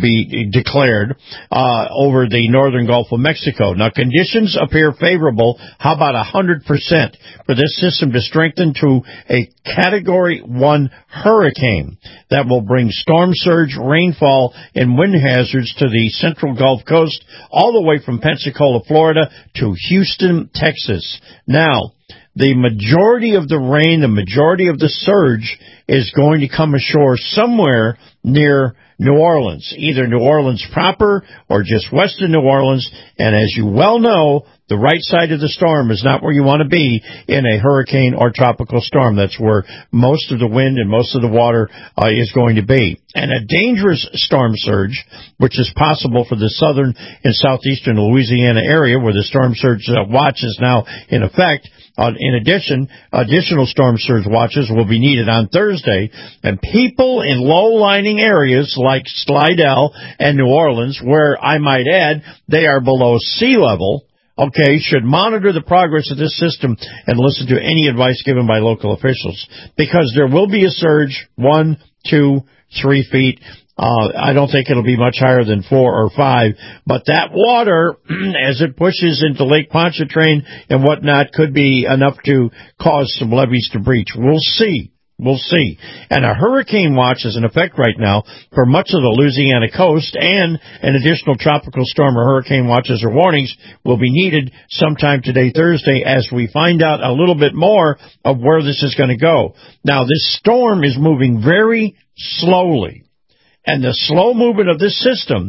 be declared uh, over the northern Gulf of Mexico. Now, conditions appear favorable. How about one hundred percent for this system to strengthen to a Category one hurricane that will bring storm surge, rainfall, and wind hazards to the central Gulf Coast, all the way from Pensacola, Florida, to Houston, Texas. Now, the majority of the rain, the majority of the surge is going to come ashore somewhere near New Orleans, either New Orleans proper or just west of New Orleans. And as you well know, the right side of the storm is not where you want to be in a hurricane or tropical storm. That's where most of the wind and most of the water uh, is going to be. And a dangerous storm surge, which is possible for the southern and southeastern Louisiana area where the storm surge uh, watch is now in effect. Uh, in addition, additional storm surge watches will be needed on Thursday, and people in low-lying areas like Slidell and New Orleans, where I might add they are below sea level, okay, should monitor the progress of this system and listen to any advice given by local officials, because there will be a surge, one, two, three feet. Uh, I don't think it'll be much higher than four or five, but that water, as it pushes into Lake Pontchartrain and whatnot, could be enough to cause some levees to breach. We'll see. We'll see. And a hurricane watch is in effect right now for much of the Louisiana coast, and an additional tropical storm or hurricane watches or warnings will be needed sometime today, Thursday, as we find out a little bit more of where this is going to go. Now, this storm is moving very slowly. And the slow movement of this system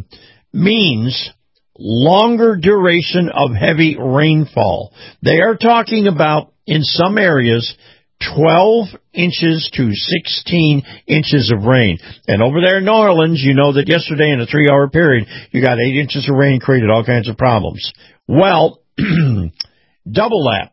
means longer duration of heavy rainfall. They are talking about, in some areas, twelve inches to sixteen inches of rain. And over there in New Orleans, you know that yesterday in a three-hour period, you got eight inches of rain, created all kinds of problems. Well, double that.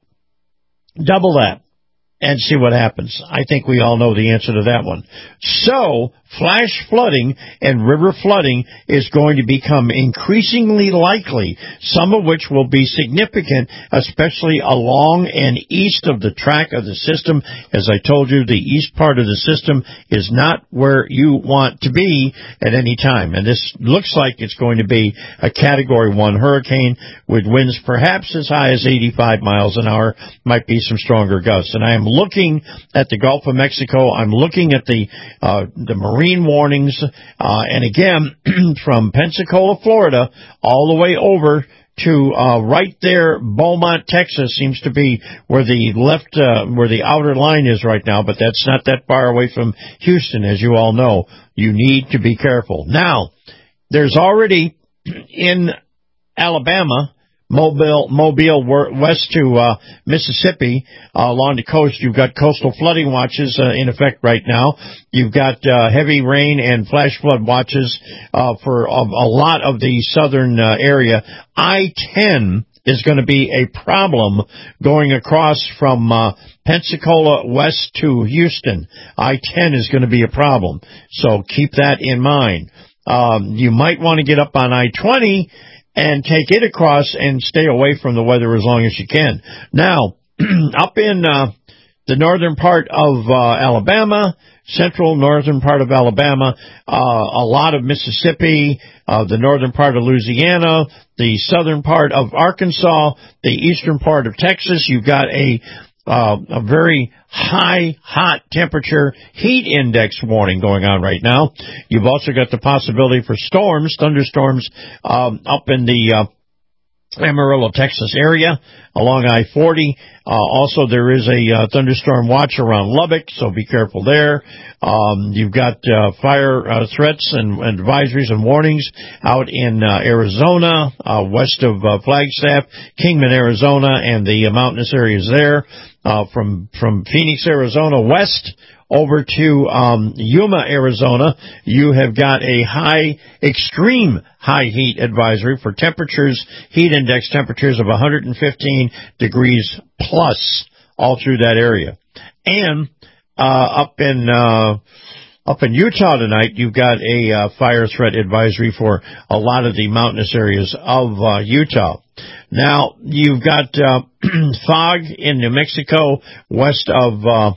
Double that. And see what happens. I think we all know the answer to that one. So, flash flooding and river flooding is going to become increasingly likely, some of which will be significant, especially along and east of the track of the system. As I told you, the east part of the system is not where you want to be at any time. And this looks like it's going to be a Category one hurricane with winds perhaps as high as eighty-five miles an hour, might be some stronger gusts. And I am looking at the Gulf of Mexico. I'm looking at the uh, the marine warnings, uh, and again, from Pensacola, Florida, all the way over to uh, right there, Beaumont, Texas, seems to be where the left, uh, where the outer line is right now, but that's not that far away from Houston, as you all know. You need to be careful. Now, there's already in Alabama, Mobile, Mobile west to uh, Mississippi, uh, along the coast, you've got coastal flooding watches uh, in effect right now. You've got uh, heavy rain and flash flood watches uh, for a, a lot of the southern uh, area. I ten is going to be a problem going across from uh, Pensacola west to Houston. I ten is going to be a problem, so keep that in mind. Um, you might want to get up on I twenty and take it across and stay away from the weather as long as you can. Now, up in uh, the northern part of uh, Alabama, central northern part of Alabama, uh, a lot of Mississippi, uh, the northern part of Louisiana, the southern part of Arkansas, the eastern part of Texas, you've got a Uh, a very high, hot temperature heat index warning going on right now. You've also got the possibility for storms, thunderstorms, um, up in the uh, Amarillo, Texas area along I forty. Uh, also, there is a uh, thunderstorm watch around Lubbock, so be careful there. Um, you've got uh, fire uh, threats and, and advisories and warnings out in uh, Arizona, uh, west of uh, Flagstaff, Kingman, Arizona, and the uh, mountainous areas there. Uh, from from Phoenix, Arizona, west over to um, Yuma, Arizona, you have got a high, extreme high heat advisory for temperatures, heat index temperatures of one hundred fifteen degrees plus all through that area. And uh, up in uh, up in Utah tonight, you've got a uh, fire threat advisory for a lot of the mountainous areas of uh, Utah. Now, you've got uh, fog in New Mexico, west of uh,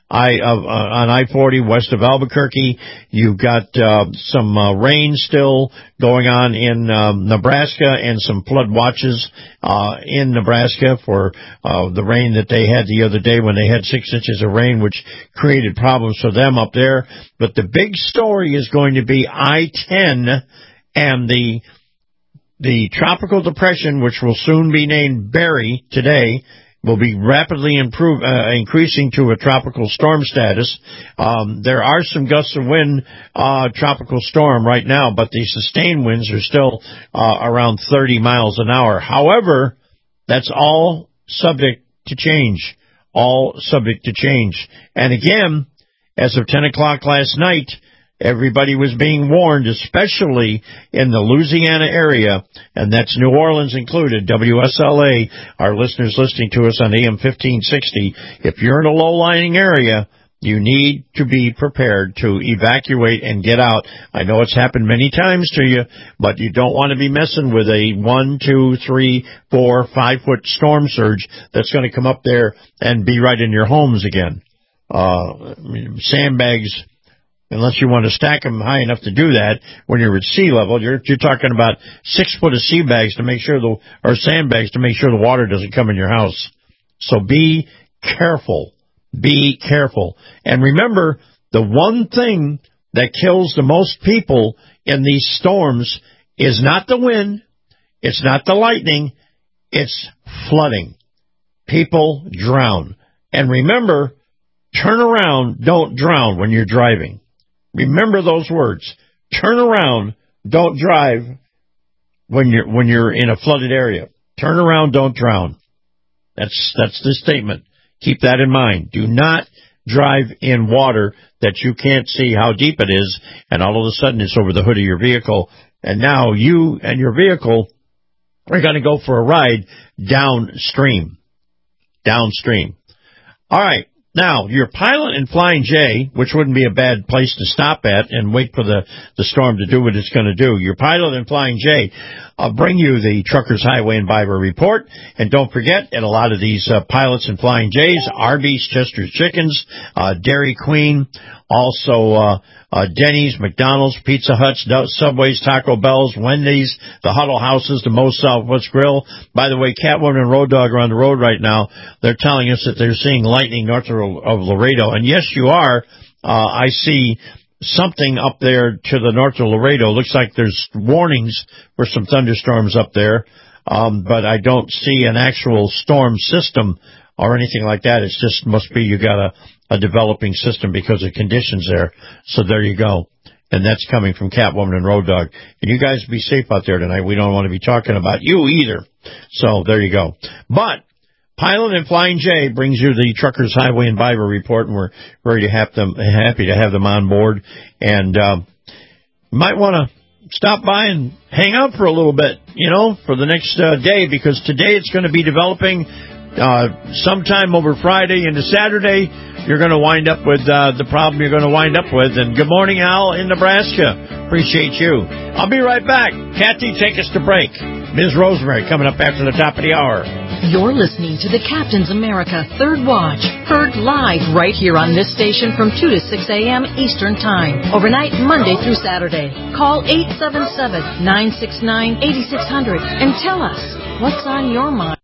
I uh, on I forty west of Albuquerque. You've got uh, some uh, rain still going on in um, Nebraska and some flood watches uh, in Nebraska for uh, the rain that they had the other day when they had six inches of rain, which created problems for them up there. But the big story is going to be I ten and the the tropical depression, which will soon be named Barry today, will be rapidly improve, uh, increasing to a tropical storm status. Um, there are some gusts of wind, uh, tropical storm right now, but the sustained winds are still uh, around thirty miles an hour. However, that's all subject to change, all subject to change. And again, as of ten o'clock last night, everybody was being warned, especially in the Louisiana area, and that's New Orleans included, W S L A, our listeners listening to us on A M fifteen sixty. If you're in a low-lying area, you need to be prepared to evacuate and get out. I know it's happened many times to you, but you don't want to be messing with a one, two, three, four, five-foot storm surge that's going to come up there and be right in your homes again. Uh, sandbags, unless you want to stack them high enough to do that, when you're at sea level, you're you're talking about six foot of sea bags to make sure the or sandbags to make sure the water doesn't come in your house. So be careful, be careful, and remember the one thing that kills the most people in these storms is not the wind, it's not the lightning, it's flooding. People drown, and remember, turn around, don't drown when you're driving. Remember those words. Turn around, don't drive when you're when you're in a flooded area. Turn around, don't drown. That's that's the statement. Keep that in mind. Do not drive in water that you can't see how deep it is, and all of a sudden it's over the hood of your vehicle, and now you and your vehicle are going to go for a ride downstream. Downstream. All right. Now, your Pilot and Flying J, which wouldn't be a bad place to stop at and wait for the, the storm to do what it's going to do. Your Pilot and Flying J uh, bring you the Truckers Highway and Byway Report. And don't forget, at a lot of these uh, Pilots and Flying J's, Arby's, Chester's Chickens, uh, Dairy Queen, also uh, uh, Denny's, McDonald's, Pizza Huts, Subways, Taco Bells, Wendy's, the Huddle Houses, the Moe's Southwest Grill. By the way, Catwoman and Road Dog are on the road right now. They're telling us that they're seeing lightning north of of Laredo. And yes, you are. Uh, I see something up there to the north of Laredo. Looks like there's warnings for some thunderstorms up there. Um, but I don't see an actual storm system or anything like that. It's just must be you got a, a developing system because of conditions there. So there you go. And that's coming from Catwoman and Road Dog. And you guys be safe out there tonight. We don't want to be talking about you either. So there you go. But Pilot and Flying J brings you the Truckers Highway and Byway Report, and we're very to have them, happy to have them on board. And uh, you might want to stop by and hang out for a little bit, you know, for the next uh, day, because today it's going to be developing uh, sometime over Friday into Saturday. You're going to wind up with uh, the problem you're going to wind up with. And good morning, Al, in Nebraska. Appreciate you. I'll be right back. Kathy, take us to break. Miz Rosemary coming up after the top of the hour. You're listening to the Captain's America Third Watch, heard live right here on this station from two to six a.m. Eastern Time, overnight Monday through Saturday. Call eight seven seven, nine six nine, eight six zero zero and tell us what's on your mind.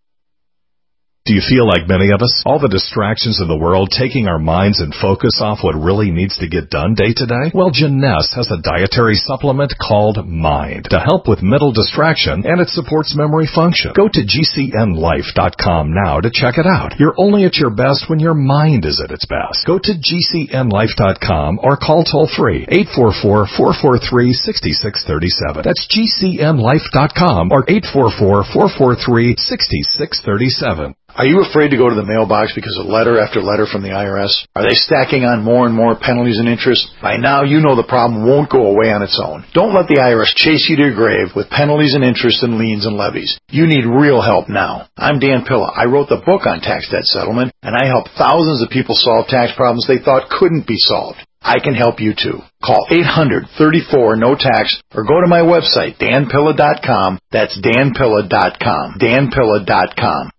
Do you feel like many of us? All the distractions in the world taking our minds and focus off what really needs to get done day to day? Well, Jeunesse has a dietary supplement called Mind to help with mental distraction, and it supports memory function. Go to G C N life dot com now to check it out. You're only at your best when your mind is at its best. Go to G C N life dot com or call toll-free eight four four, four four three, six six three seven. That's G C N life dot com or eight four four, four four three, six six three seven. Are you afraid to go to the mailbox because of letter after letter from the I R S? Are they stacking on more and more penalties and interest? By now, you know the problem won't go away on its own. Don't let the I R S chase you to your grave with penalties and interest and liens and levies. You need real help now. I'm Dan Pilla. I wrote the book on tax debt settlement, and I help thousands of people solve tax problems they thought couldn't be solved. I can help you too. Call eight hundred, thirty-four, no tax or go to my website, dan pilla dot com. That's dan pilla dot com. dan pilla dot com.